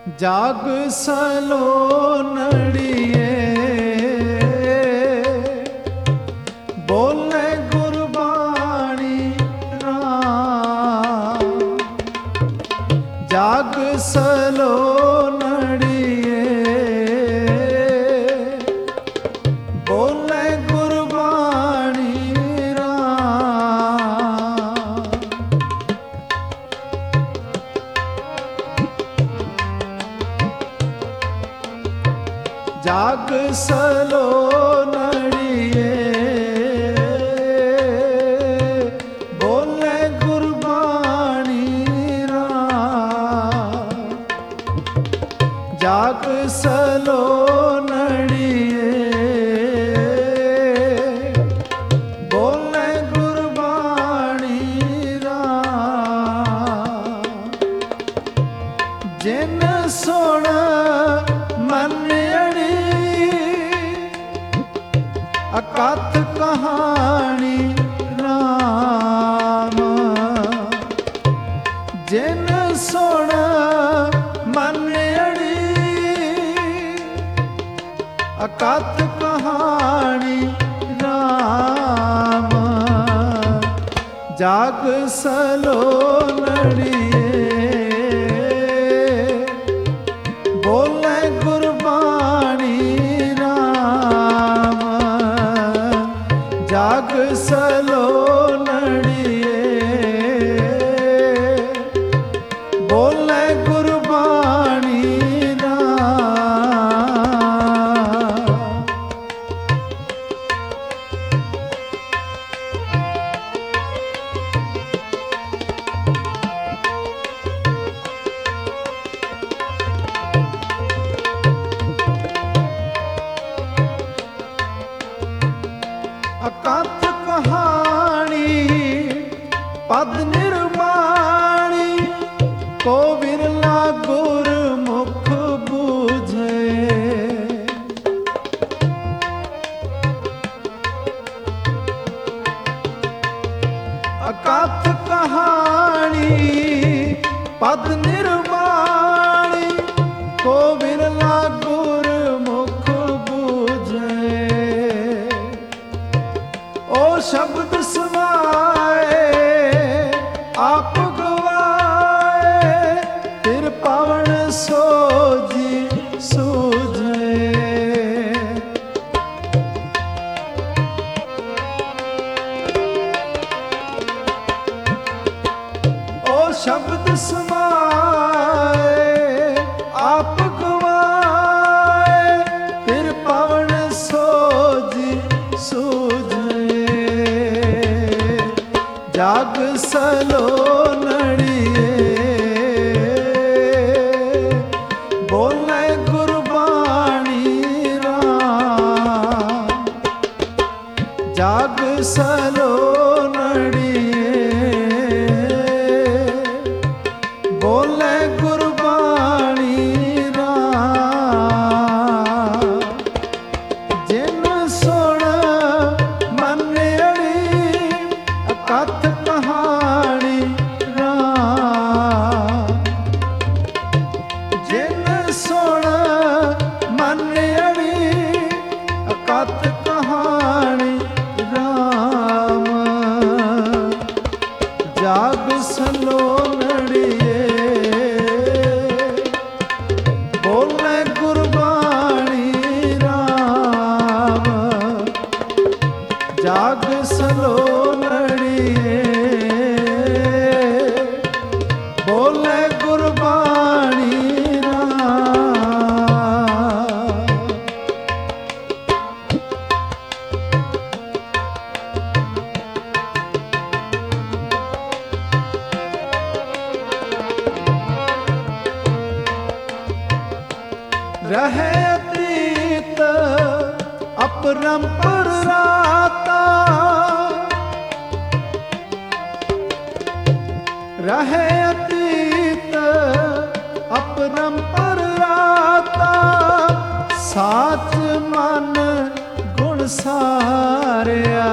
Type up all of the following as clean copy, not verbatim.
ਜਾਗ ਸਲੋਨੜੀਏ ਬੋਲੇ ਗੁਰਬਾਣੀ ਰਾਮ। ਜਾਗ ਸਲੋਨੜੀਏ ਬੋਲੇ ਗੁਰਬਾਣੀ ਰਾਮ। ਜਾਗ ਸਲੋਨੜੀਏ ਬੋਲੇ ਗੁਰਬਾਣੀ ਰਾਮ। ਜਾਗ ਸਲੋਨੜੀਏ ਬੋਲੇ ਗੁਰਬਾਣੀ ਰਾਮ। ਜਿਨ ਸੁਣ ਮਨ ਅਕਥ ਕਹਾਣੀ ਰਾਮ। ਜਿਨ ਸੁਣ ਮਨ ਅੜੀ ਅਕਥ ਕਹਾਣੀ ਰਾਮ। ਜਾਗ ਸਲੋਨੜੀਏ ਬੋਲੇ ਗੁਰਬਾਣੀ ਰਾਮ। ਜਾਗ ਸਲੋਨੜੀਏ ਬੋਲੇ ਗੁਰਬਾਣੀ ਰਾਮ। ਅਕਥ ਕਹਾਣੀ ਪਦ ਨਿਰਮਾਣੀ ਕੋ ਵਿਰਲਾ ਗੁਰਮੁਖ ਬੂਝੇ। ਅਕਥ ਕਹਾਣੀ ਪਦ ਨਿਰਮਾਣੀ ਕੋ ਵਿਰਲਾ ਗੁਰਮੁਖ ਬੂਝੇ। ਓ ਸ਼ਬਦ ਸਮਾਏ ਆਪ ਗਵਾਏ ਫਿਰ ਪਵਨ ਸੋਜੀ ਸੂਝੇ। ਓ ਸ਼ਬਦ ਸਮਾਏ ਆਪ ਗਵਾਏ ਫਿਰ ਪਵਨ ਸੋਜੀ ਸੂਝੇ। ਜਾਗ ਸਲੋਨੜੀਏ ਬੋਲੇ ਗੁਰਬਾਣੀ ਰਾਮ। ਜਾਗ ਸਲੋਨੜੀਏ ਬੋਲੇ ਗੁਰਬਾਣੀ ਰਾਮ। ਜਿਨ ਸੁਣ ਮਨ ਅੜੀ ਅਕਥ ਕਹਾਣੀ ਰਾਮ। ਜਿਨ ਸੁਣ ਮਨ ਅੜੀ ਅਕਥ ਕਹਾਣੀ ਰਾਮ। ਜਾਗ ਸਲੋਨੜੀਏ ਬੋਲੇ ਗੁਰਬਾਣੀ ਰਾਮ। ਜਾਗ ਸਲੋਨੜੀਏ ਬੋਲੇ ਗੁਰਬਾਣੀ ਰਾਮ। ਰਹੇ ਅਤੀਤ ਅਪਰੰਪਰ ਰਾਤਾ। ਰਹੇ ਅਤੀਤ ਅਪਰੰਪਰ ਰਾਤਾ। ਸਾਚ ਮਨ ਗੁਣ ਸਾਰਿਆ।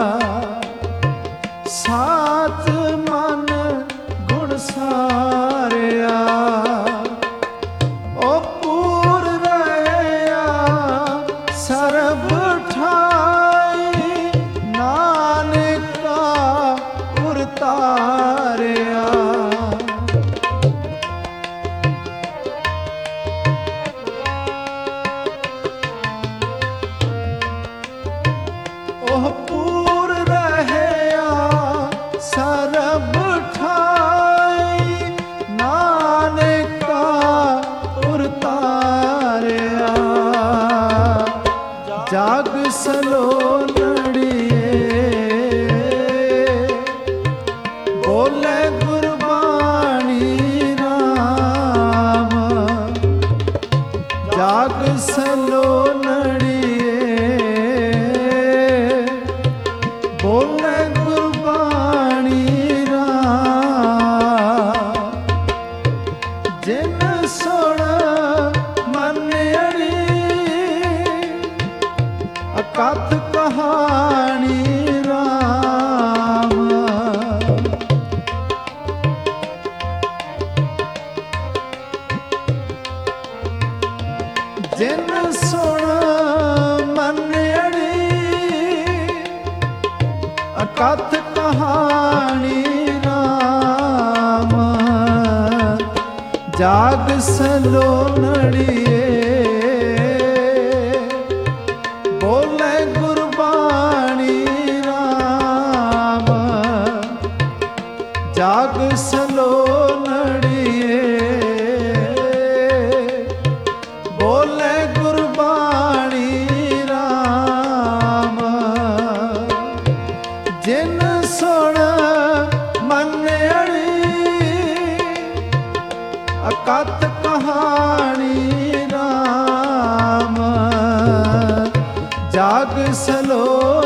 ਸਾਚ ਮਨ ਗੁਣ ਸਾਰਿਆ। ਸਲੋਨੜੀਏ ਬੋਲੇ ਗੁਰਬਾਣੀ ਰਾਮ ਜਾਗ ਸਲੋਨੜੀਏ ਬੋਲੇ ਗੁਰਬਾਣੀ ਰਾਮ ਜਿਨ ਸੁਣ ਕਥ ਕਹਾਣੀ ਰਾਮ ਜਿਨ ਸੁਣ ਮਨ ਅੜੀ ਕਥ ਕਹਾਣੀ ਰਾਮ ਜਾਗ ਸਲੋਨੜੀਏ ਜਾਗ ਸਲੋਨੜੀਏ ਬੋਲੇ ਗੁਰਬਾਣੀ ਰਾਮ ਜਿਨ ਸੁਣ ਮਨ ਅੜੀ ਅਕਥ ਕਹਾਣੀ ਰਾਮ ਜਾਗ ਸਲੋ